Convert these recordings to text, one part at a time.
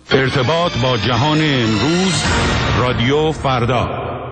ارتباط با جهان امروز، رادیو فردا.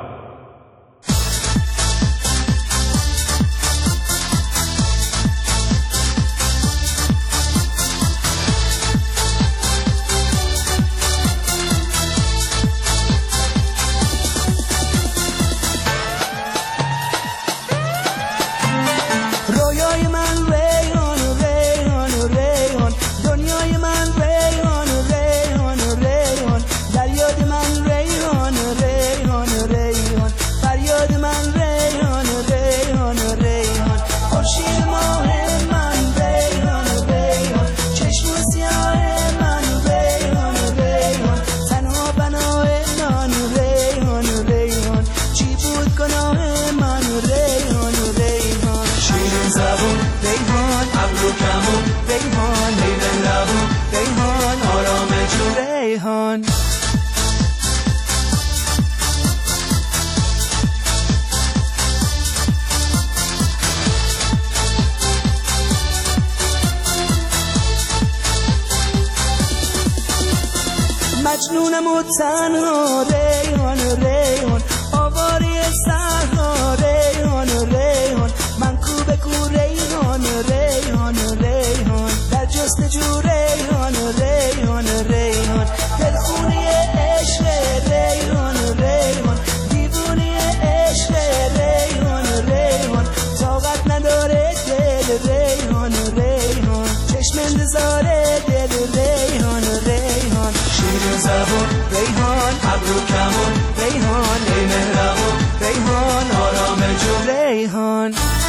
مجنونم و تنها ریحان ریحان آواری صحرا ریحان ریحان من کوبه کو ریحان ریحان ریحان در جستجو ریحان ریحان ریحان دلخونی عشق ریحان ریحان دیوونی عشق ریحان ریحان طاقت نداره دل ریحان ریحان چشم انتظار دل ریحان ریحان شیرین زبون ریحان ابرو کمون ریحان ای مهربون ریحان آرام جون ریحان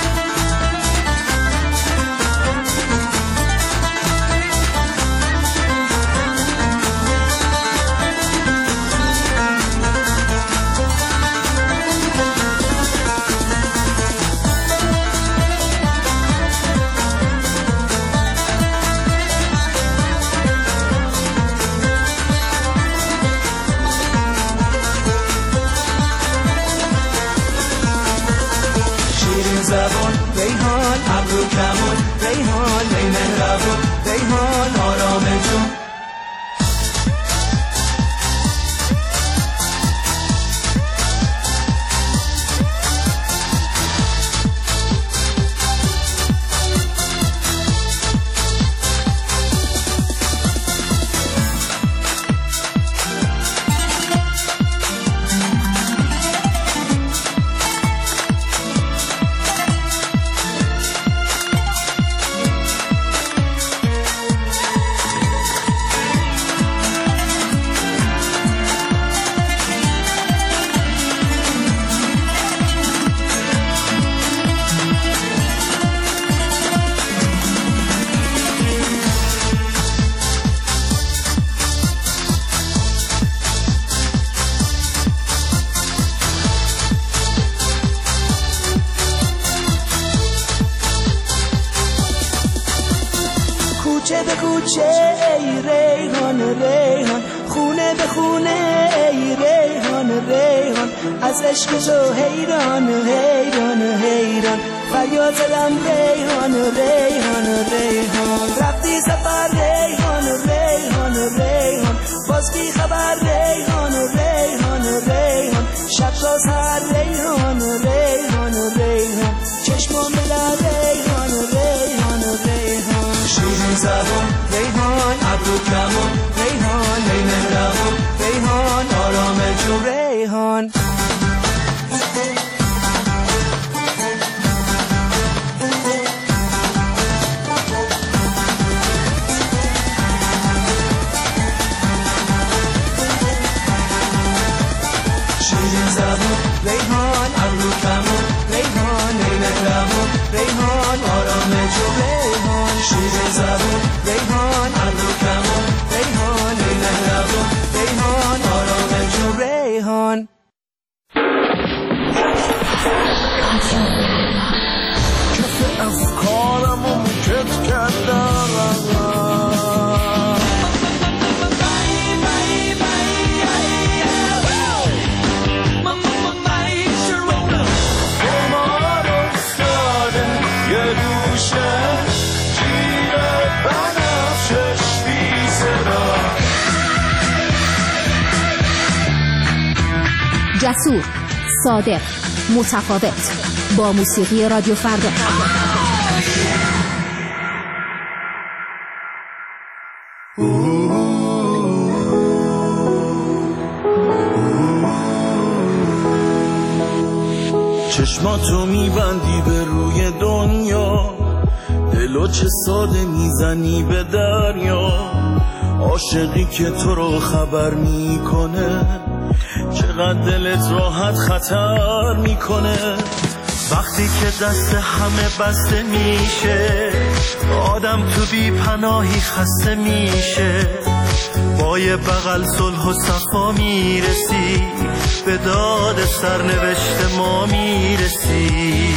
زبان ریحان ابرو کمون ریحان ای مهربون ریحان آرام جون کوچه به کوچه ای ریحان ریحان خونه به خونه ای ریحان ریحان از عشق تو حیران حیران حیران فریاد زدم ریحان ریحان ریحان رفتی سفر ریحان ریحان ریحان باز بی خبر ریحان ریحان ریحان شب تا سحر ریحان ریحان ریحان چشمام بدر ریحان ریحان ریحان شیرین زبون ریحان ابرو کمون ریحان ای مهربون ریحان آرام جون ریحان شیرین زبون ریحان ابرو کمون ریحان ای مهربون ریحان آرام جون ریحان شیرین زبون ریحان ابرو کمون ریحان ای مهربون ریحان آرام جون ریحان کف افکارمو کت کردم یه دوشه جیره بنم جسور، صادق، متفاوت، با موسیقی رادیو فردا. چشماتو میبندی به روی دنیا، دلو چه ساده میزنی به دریا. عاشقی که تو رو خبر میکنه، چقدر دلت راحت خطر میکنه. وقتی که دست همه بسته میشه، آدم تو بی پناهی خسته میشه. با یه بغل صلح و صفا میرسی، به داد سرنوشت ما میرسی.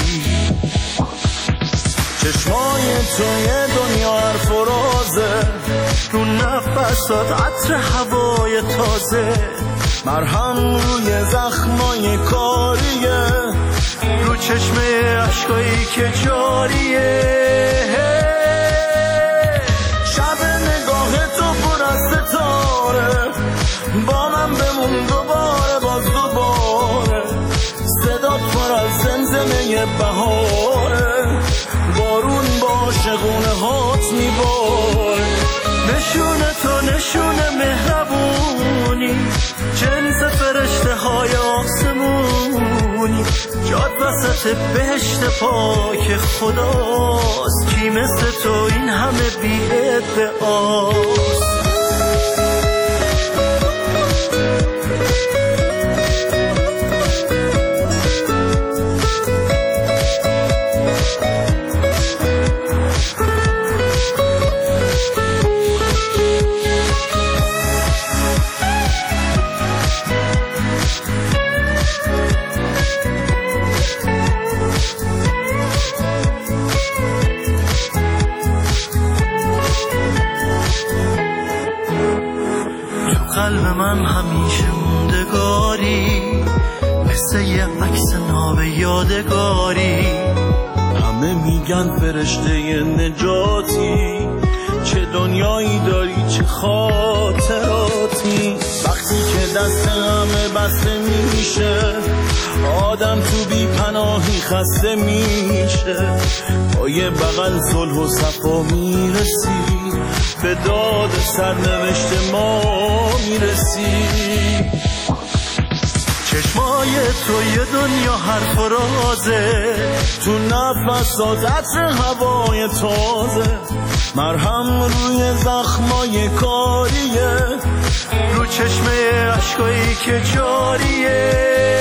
چشمای تو یه دنیا حرف و رازه، رو نفسات عطر هوای تازه. مرهم روی زخمای کاریه، رو چشمه عشقایی که جاریه. شب نگاه تو پر از ستاره، با من بمون دوباره باز دوباره. صدات پر از زمزمه بهاره، بارون با شگونه هات میباره. نشونه تو نشونه مهربونی، جنس فرشته های آسمونی. جاد وسط بهشت پاک خداست، کی مثل تو این همه بی ادعاست. قلب من همیشه موندگاری، مثل یه عکس ناب یادگاری. همه میگن فرشته نجاتی، چه دنیایی داری چه خاطراتی. وقتی که دست همه بسته میشه، آدم تو بی پناهی خسته میشه. با یه بغل صلح و صفا میرسی، به داد سرنوشت ما میرسی. چشمای تو یه دنیا حرف و رازه، تو نفسات عطر هوای تازه. مرهم روی زخمای کاریه، رو چشمه عشقایی که جاریه.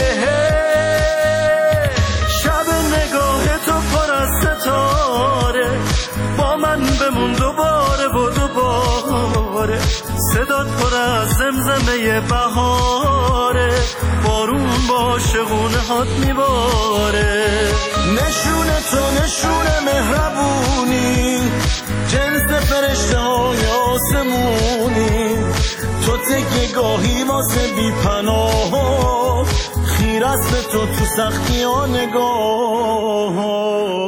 شب نگاه تو پر از ستاره، با من بمون دوباره و دوباره. صدات پر از زمزمه بهاره، بارون با شگونه هات میباره. نشونه تو نشونه مهربونی، جنس فرشته های آسمونی. تو تکه گاهی واسه بی پناه، خیر است به تو تو سختی ها نگاه.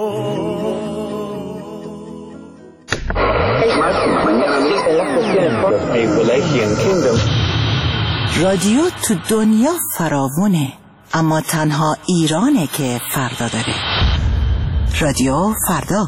رادیو تو دنیا فراوونه، اما تنها ایرانه که فردا داره. رادیو فردا.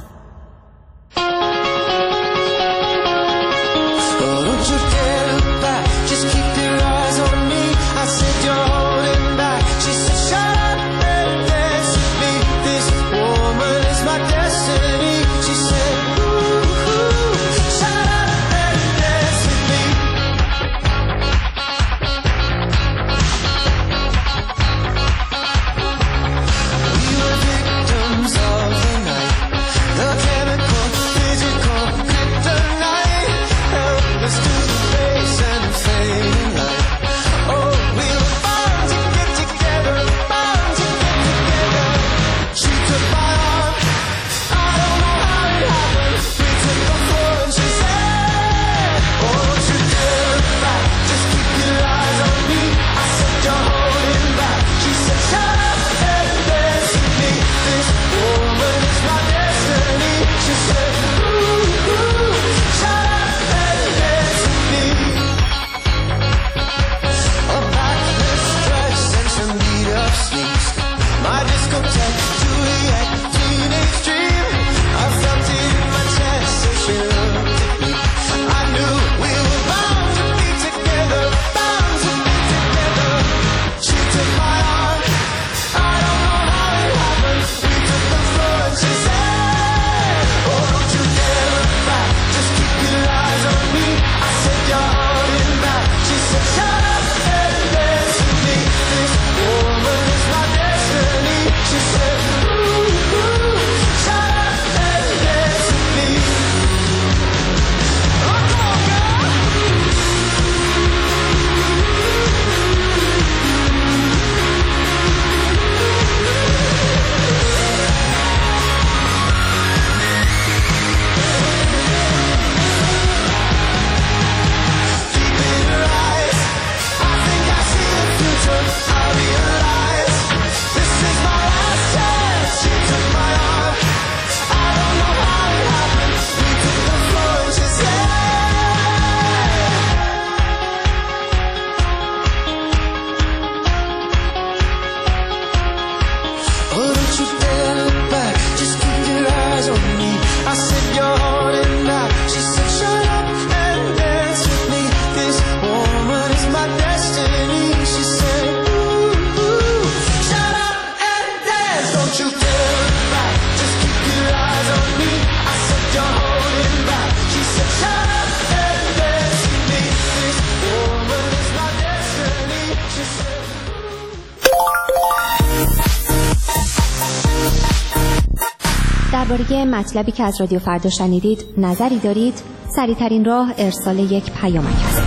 درباره مطلبی که از رادیو فردا شنیدید نظری دارید؟ سریع‌ترین راه ارسال یک پیامک است.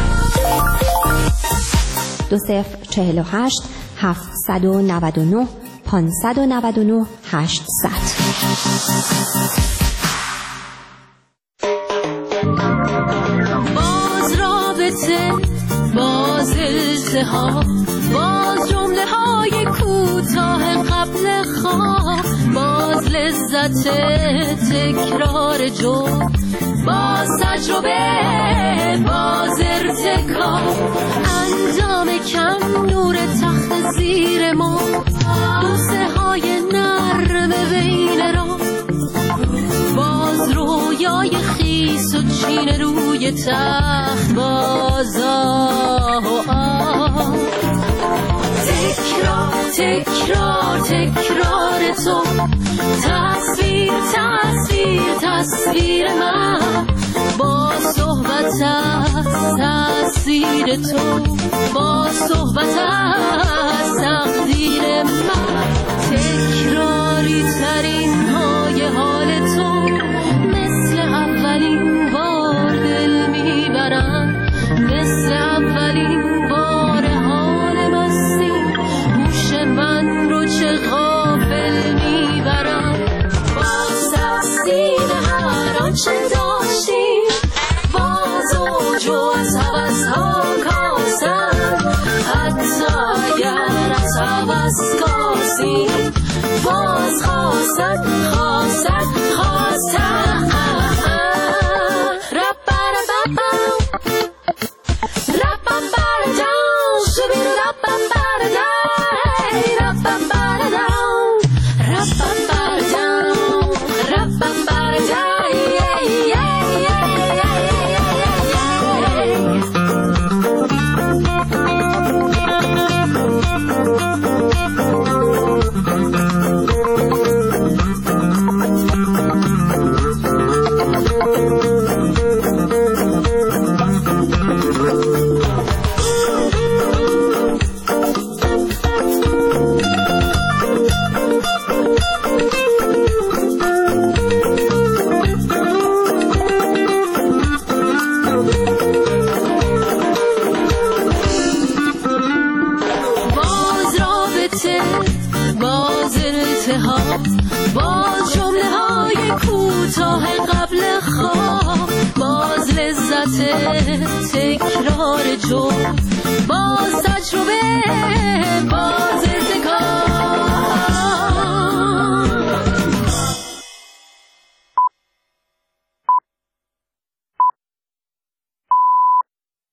2048 799 599 800. باز رابطه، باز التهاب، باز جمله های کوتاه قبل خواب، باز لذت تکرار جمله، باز تجربه، باز ارتکاب، انجام کم، نور تخت زیر ما، بوسه های نرم بین را، باز رویای خیس و چین روی تخت، باز تکرار تو، تصویر من، با صحبت از تأثیر تو، با صحبت از تقدیر من، تکراری ترین های حال تو، مثل اولین بار دل میبرن، مثل اولین بار حال مستی، گوش من رو چه غافل میبرن، باز تقسیم هر آنچه داشتیم، باز اوج و از حوضها کاسن، حتی اگر از حوض کاسیم، باز خواستن باز جمله های کوتاه قبل خواب، باز لذت تکرار جمله، باز